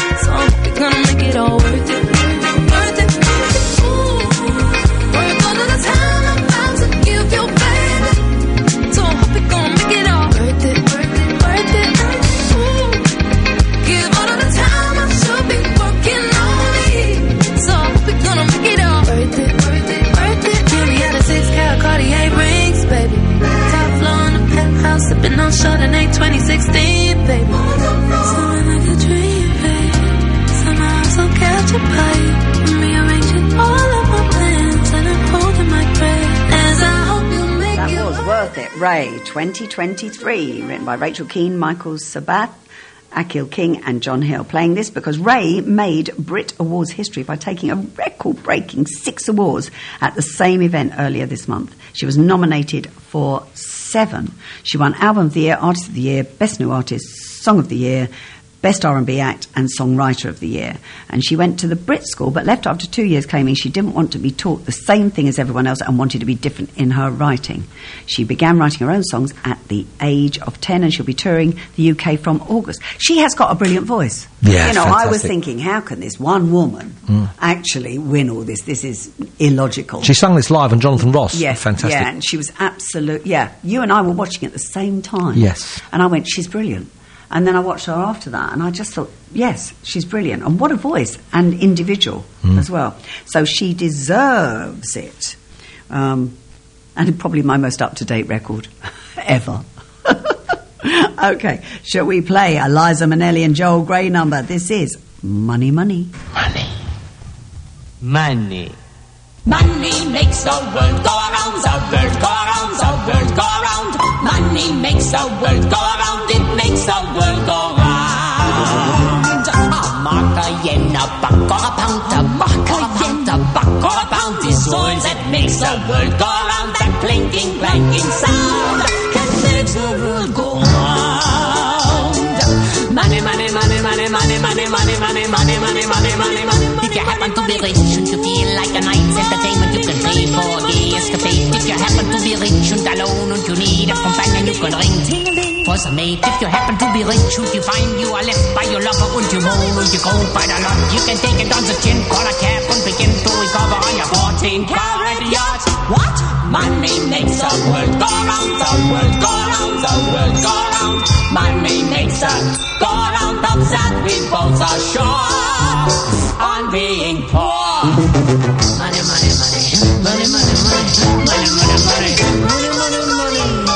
[SPEAKER 1] Worth It, Ray, twenty twenty-three, written by Rachel Keane, Michael Sabath, Akil King and John Hill. Playing this because Ray made Brit Awards history by taking a record-breaking six awards at the same event earlier this month. She was nominated for seven. She won Album of the Year, Artist of the Year, Best New Artist, Song of the Year, Best R and B Act and Songwriter of the Year. And she went to the Brit School but left after two years claiming she didn't want to be taught the same thing as everyone else and wanted to be different in her writing. She began writing her own songs at the age of ten and she'll be touring the U K from August. She has got a brilliant voice.
[SPEAKER 2] Yeah,
[SPEAKER 1] you know,
[SPEAKER 2] fantastic.
[SPEAKER 1] I was thinking, how can this one woman mm. actually win all this? This is illogical.
[SPEAKER 2] She sung this live on Jonathan Ross.
[SPEAKER 1] Yes,
[SPEAKER 2] fantastic.
[SPEAKER 1] Yeah, and she was absolute. Yeah, you and I were watching at the same time.
[SPEAKER 2] Yes.
[SPEAKER 1] And I went, she's brilliant. And then I watched her after that, and I just thought, yes, she's brilliant. And what a voice, and individual mm. as well. So she deserves it. Um, and probably my most up-to-date record ever. Okay, shall we play a Liza Minnelli and Joel Grey number? This is Money, Money.
[SPEAKER 2] Money.
[SPEAKER 9] Money.
[SPEAKER 4] Money makes the world go around, the world go around, the world go around. Money makes the world go around, it makes the world go round. A mark, a yen, a buck, or a pound, a mark, a yen, a buck, or a pound is all that makes the world go around. That clinking, clanking sound that makes the world go round. Money, money, money, money, money, money, money, money, money, money, money, money, money. If you happen to be rich and you feel like a night's entertainment, you can pay for a gay escapade. If you happen to be rich and alone and you need a companion, you can ring ting-a-ling for some mate. If you happen to be rich and you find you are left by your lover and you moan and you go by the lot, you can take it on the chin, call a cab and begin to recover on your fourteen carat yacht. What? Money makes the world go round, the world go round, the world go round. Money makes the go round, of that we both are sure on being poor. Money, money, money, money, money, money, money, money, money, money, money, money.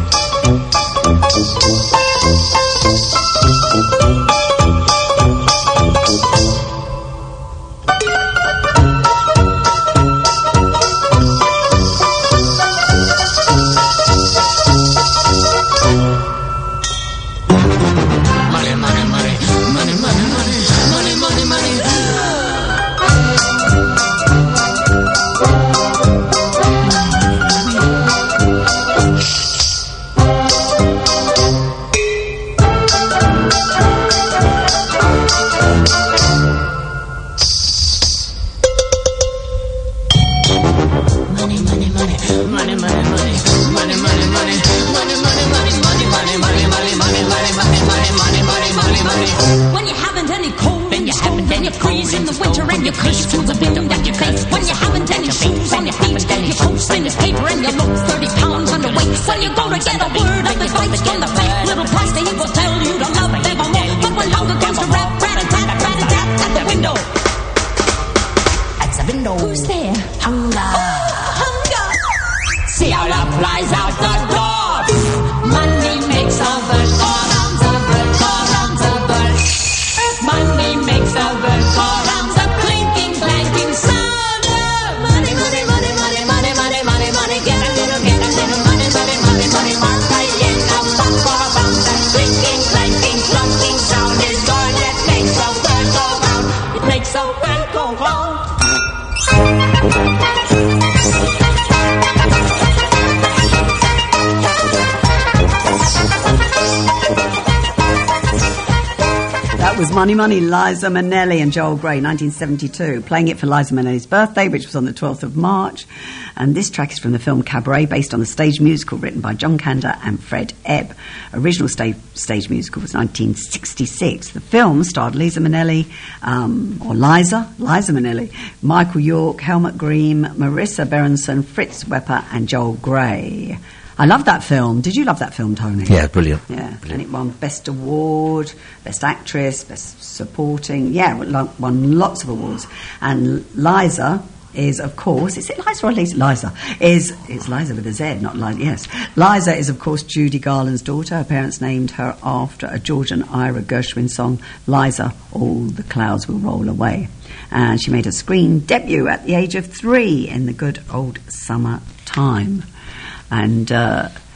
[SPEAKER 1] Money, Money, Liza Minnelli and Joel Grey, nineteen seventy-two, playing it for Liza Minnelli's birthday, which was on the twelfth of March. And this track is from the film Cabaret, based on the stage musical written by John Kander and Fred Ebb. Original stage, stage musical was nineteen sixty-six. The film starred Liza Minnelli, um, or Liza, Liza Minnelli, Michael York, Helmut Green, Marissa Berenson, Fritz Wepper and Joel Grey. I love that film. Did you love that film, Tony?
[SPEAKER 2] Yeah, brilliant.
[SPEAKER 1] Yeah,
[SPEAKER 2] brilliant.
[SPEAKER 1] And it won Best Award, Best Actress, Best Supporting. Yeah, it won lots of awards. And Liza is, of course, is it Liza or Liza? Liza is, it's Liza with a Z, not Liza, yes. Liza is, of course, Judy Garland's daughter. Her parents named her after a George and Ira Gershwin song, Liza, All the Clouds Will Roll Away. And she made her screen debut at the age of three in The Good Old Summer Time. And uh,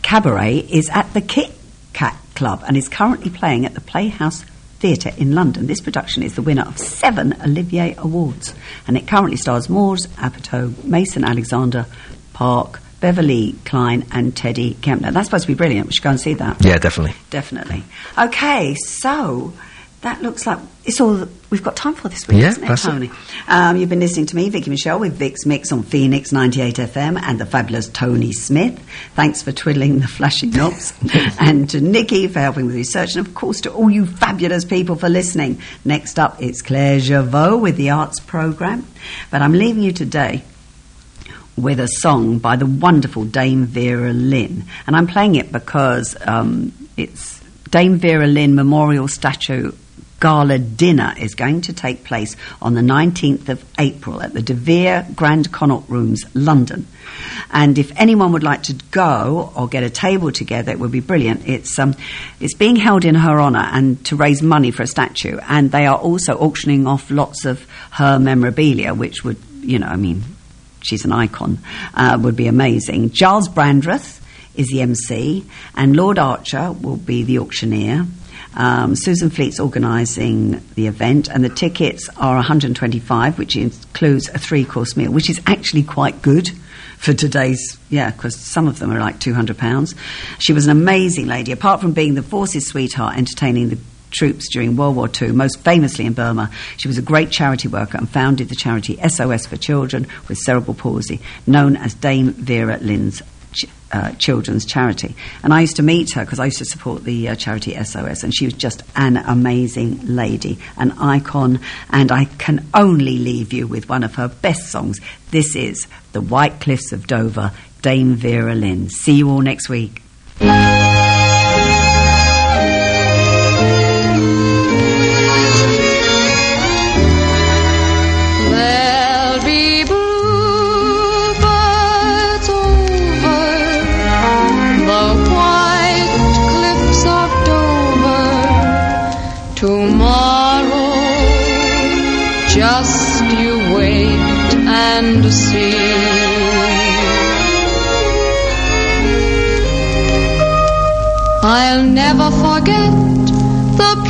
[SPEAKER 1] Cabaret is at the Kit Kat Club and is currently playing at the Playhouse Theatre in London. This production is the winner of seven Olivier Awards, and it currently stars Mors Apatow, Mason Alexander, Park, Beverly Klein and Teddy Kempner. That's supposed to be brilliant. We should go and see that.
[SPEAKER 2] Yeah, definitely.
[SPEAKER 1] Definitely. Okay, so that looks like it's all that we've got time for this week,
[SPEAKER 2] Yeah,
[SPEAKER 1] isn't it,
[SPEAKER 2] that's
[SPEAKER 1] Tony? Um, you've been listening to me, Vicky Michelle, with Vic's Mix on Phoenix ninety-eight F M and the fabulous Tony Smith. Thanks for twiddling the flashing knobs. And to Nikki for helping with research. And, of course, to all you fabulous people for listening. Next up, it's Claire Javot with the Arts Programme. But I'm leaving you today with a song by the wonderful Dame Vera Lynn. And I'm playing it because um, it's Dame Vera Lynn Memorial Statue Gala Dinner is going to take place on the nineteenth of April at the De Vere Grand Connaught Rooms, London. And if anyone would like to go or get a table together, it would be brilliant. It's um, it's being held in her honour and to raise money for a statue. And they are also auctioning off lots of her memorabilia, which would, you know, I mean, she's an icon, uh, would be amazing. Giles Brandreth is the M C, and Lord Archer will be the auctioneer. Um, Susan Fleet's organising the event, and the tickets are one hundred twenty-five, which includes a three-course meal, which is actually quite good for today's, yeah, because some of them are like two hundred pounds. She was an amazing lady. Apart from being the forces sweetheart, entertaining the troops during World War Two, most famously in Burma, she was a great charity worker and founded the charity S O S for Children with Cerebral Palsy, known as Dame Vera Lynn's ch- uh, children's charity. And I used to meet her because I used to support the uh, charity S O S, and she was just an amazing lady, an icon, and I can only leave you with one of her best songs. This is The White Cliffs of Dover, Dame Vera Lynn. See you all next week.
[SPEAKER 8] Just you wait and see. I'll never forget the